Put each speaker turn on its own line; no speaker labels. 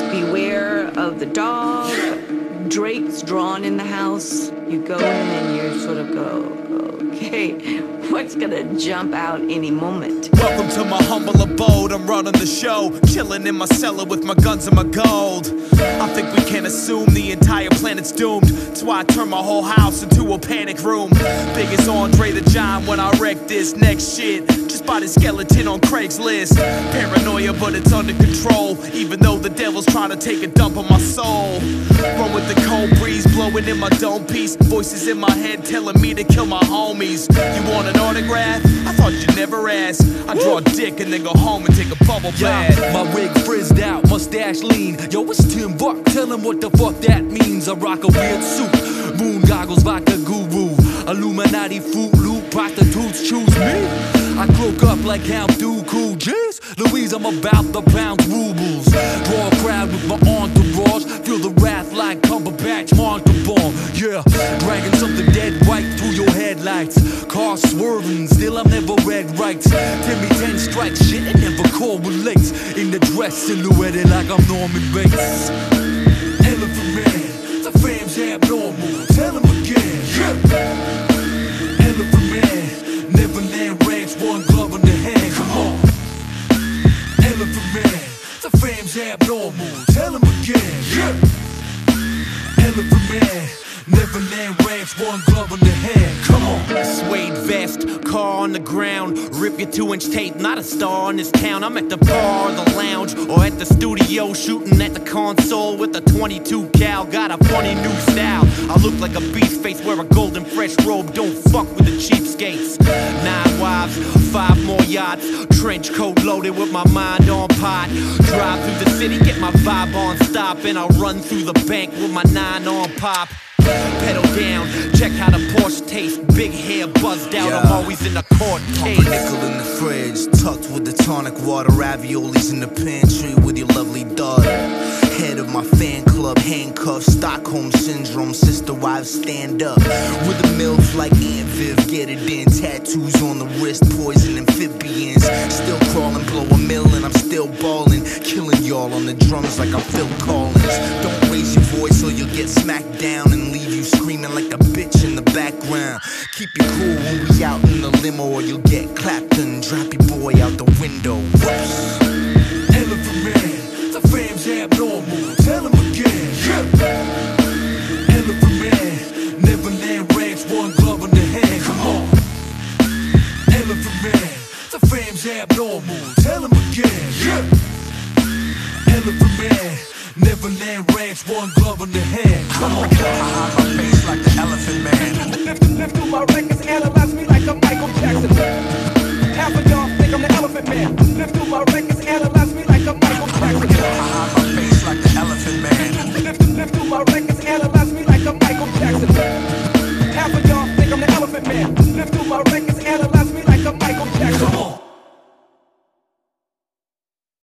beware of the dog, drapes drawn in the house. You go in and you sort of go, okay, what's gonna jump out any moment?
Welcome to my humble abode, I'm running the show, chilling in my cellar with my guns and my gold. I think we can assume the entire planet's doomed. That's why I turn my whole house into a panic room. Big as Andre the Giant when I wreck this next shit. Just bought a skeleton on Craigslist. Paranoia, but it's under control, even though the devil's trying to take a dump on my soul. Run with the cold breeze blowing in my dome piece. Voices in my head telling me to kill my homies. You want an autograph? I thought you'd never ask. I draw a dick and then go home and take a bubble bath.
My wig frizzed out, mustache lean. Yo, it's Tim Buck, tell him what the fuck that means. I rock a weird suit, moon goggles, vodka guru, Illuminati, Fruit Loop, prostitutes choose me. I croak up like Count Dooku, jeez. Louise, I'm about the pound rubles. Draw a crowd with my entourage. Feel the wrath like Cumberbatch, Montalban. Yeah, dragging something dead white through your headlights. Car swerving, still I'm never red rights. Timmy 10 strikes, shit it never correlates. In the dress silhouetted like I'm Norman Bates. Elephant Man, the fam's abnormal. Tell him again. Yeah. Elephant Man, Neverland Ranch, one glove in the hand. Come on. Elephant Man, the fam's abnormal. Tell him again. Yeah. Elephant Man, Neverland Ranch, one glove in the hand. Come on.
Suede vest, car on the ground. Rip your 2-inch tape, not a star in this town. I'm at the bar or the lounge, or at the studio, shooting at the console with a 22 cal. Got a funny new style. I look like a beast face, wear a golden fresh robe. Don't fuck with the cheapskates. 9 wives, 5 more yachts. Trench coat loaded with my mind on pot. Drive through the city, get my vibe on stop, and I'll run through the bank with my 9 on pop. Pedal down, check how the Porsche tastes. Big hair buzzed out, I'm always in the court case.
Pump a nickel in the fridge, tucked with the tonic water. Raviolis in the pantry with your lovely daughter. Head of my fan club, handcuffed, Stockholm Syndrome. Sister wives stand up. With the MILF like Aunt Viv, get it in. Tattoos on the wrist, poison amphibians. Still crawling, blow a mill and I'm still ballin'. Killing y'all on the drums like I'm Phil Collins. Don't raise your voice or you'll get smacked down and leave you screaming like a bitch in the background. Keep it cool when we out in the limo or you'll get clapped and drop your boy out the window. Whoops.
Elephant Man, the fam's abnormal. Tell him again. Yeah. Elephant Man, Neverland Ranch, one glove in the hand. Come on. Elephant Man, the fam's abnormal. Tell him again. Yeah. Elephant Man, Neverland Ranch, one glove in the hand. Come on.
I hide my face like the Elephant Man.